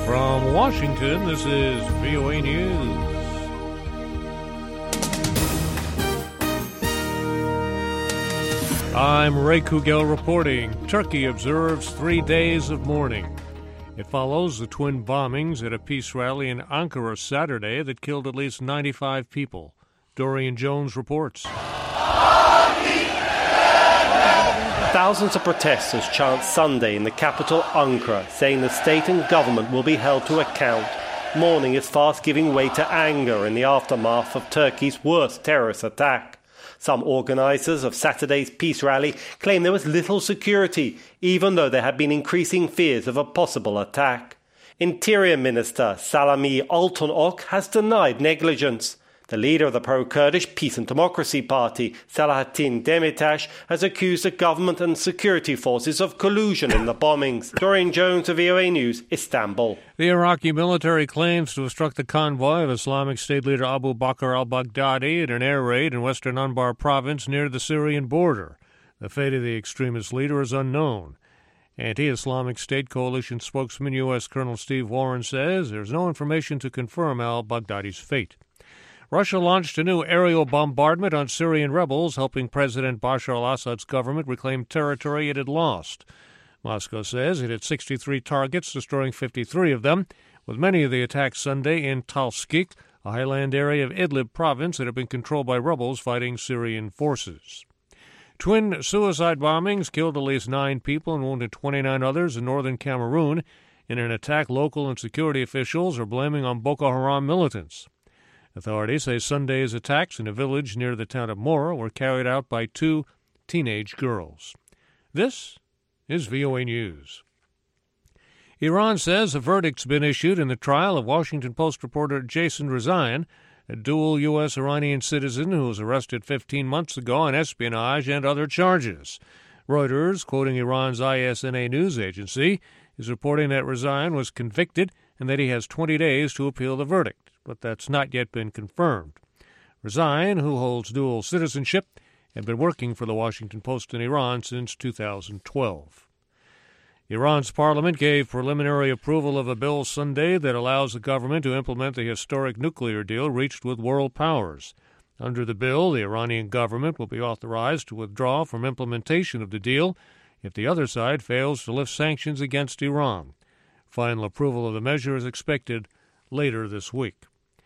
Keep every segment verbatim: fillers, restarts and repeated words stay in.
From Washington, this is V O A News. I'm Ray Kugel reporting. Turkey observes three days of mourning. It follows the twin bombings at a peace rally in Ankara Saturday that killed at least ninety-five people. Dorian Jones reports. Thousands of protesters chant Sunday in the capital Ankara, saying the state and government will be held to account. Mourning is fast giving way to anger in the aftermath of Turkey's worst terrorist attack. Some organisers of Saturday's peace rally claim there was little security, even though there had been increasing fears of a possible attack. Interior Minister Salami Altunok has denied negligence. The leader of the pro-Kurdish Peace and Democracy Party, Selahattin Demirtas, has accused the government and security forces of collusion in the bombings. Dorian Jones of V O A News, Istanbul. The Iraqi military claims to have struck the convoy of Islamic State leader Abu Bakr al-Baghdadi in an air raid in western Anbar province near the Syrian border. The fate of the extremist leader is unknown. Anti-Islamic State Coalition spokesman U S Colonel Steve Warren says there's no information to confirm al-Baghdadi's fate. Russia launched a new aerial bombardment on Syrian rebels, helping President Bashar al-Assad's government reclaim territory it had lost. Moscow says it hit sixty-three targets, destroying fifty-three of them, with many of the attacks Sunday in Talskik, a highland area of Idlib province that had been controlled by rebels fighting Syrian forces. Twin suicide bombings killed at least nine people and wounded twenty-nine others in northern Cameroon in an attack local and security officials are blaming on Boko Haram militants. Authorities say Sunday's attacks in a village near the town of Mora were carried out by two teenage girls. This is V O A News. Iran says a verdict's been issued in the trial of Washington Post reporter Jason Rezaian, a dual U S Iranian citizen who was arrested fifteen months ago on espionage and other charges. Reuters, quoting Iran's I S N A news agency, is reporting that Rezaian was convicted and that he has twenty days to appeal the verdict, but that's not yet been confirmed. Rezaian, who holds dual citizenship, had been working for the Washington Post in Iran since two thousand twelve. Iran's parliament gave preliminary approval of a bill Sunday that allows the government to implement the historic nuclear deal reached with world powers. Under the bill, the Iranian government will be authorized to withdraw from implementation of the deal if the other side fails to lift sanctions against Iran. Final approval of the measure is expected later this week.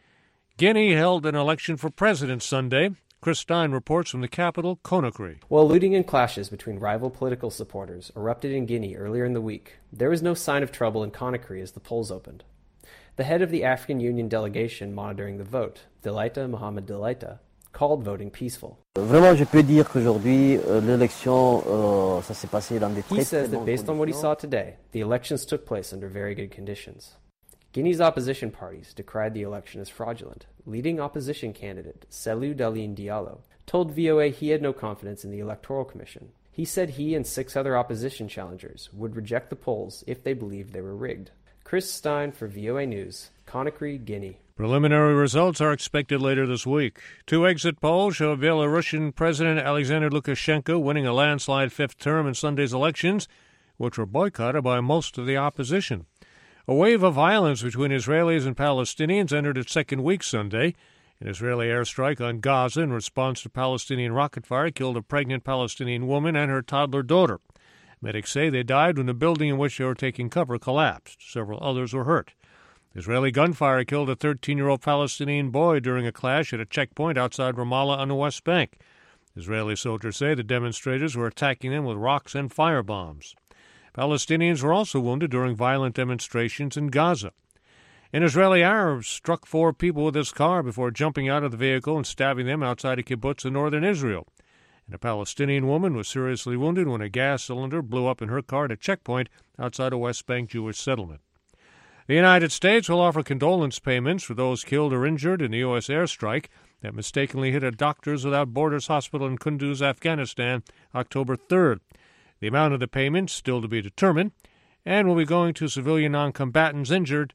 Guinea held an election for president Sunday. Chris Stein reports from the capital, Conakry. While looting and clashes between rival political supporters erupted in Guinea earlier in the week, there was no sign of trouble in Conakry as the polls opened. The head of the African Union delegation monitoring the vote, Delaita Mohamed Delaita, called voting peaceful. Vraiment, je peux dire qu'aujourd'hui, l'élection, ça s'est passé dans des très, He says that based on what he saw today, the elections took place under very good conditions. Guinea's opposition parties decried the election as fraudulent. Leading opposition candidate Cellou Dalein Diallo told V O A he had no confidence in the Electoral Commission. He said he and six other opposition challengers would reject the polls if they believed they were rigged. Chris Stein for V O A News, Conakry, Guinea. Preliminary results are expected later this week. Two exit polls show Belarusian President Alexander Lukashenko winning a landslide fifth term in Sunday's elections, which were boycotted by most of the opposition. A wave of violence between Israelis and Palestinians entered its second week Sunday. An Israeli airstrike on Gaza in response to Palestinian rocket fire killed a pregnant Palestinian woman and her toddler daughter. Medics say they died when the building in which they were taking cover collapsed. Several others were hurt. Israeli gunfire killed a thirteen-year-old Palestinian boy during a clash at a checkpoint outside Ramallah on the West Bank. Israeli soldiers say the demonstrators were attacking them with rocks and firebombs. Palestinians were also wounded during violent demonstrations in Gaza. An Israeli Arab struck four people with his car before jumping out of the vehicle and stabbing them outside a kibbutz in northern Israel. And a Palestinian woman was seriously wounded when a gas cylinder blew up in her car at a checkpoint outside a West Bank Jewish settlement. The United States will offer condolence payments for those killed or injured in the U S airstrike that mistakenly hit a Doctors Without Borders hospital in Kunduz, Afghanistan, October third. The amount of the payments still to be determined and will be going to civilian non-combatants injured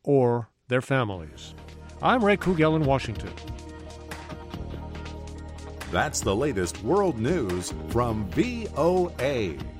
or their families. I'm Ray Kugel in Washington. That's the latest world news from V O A.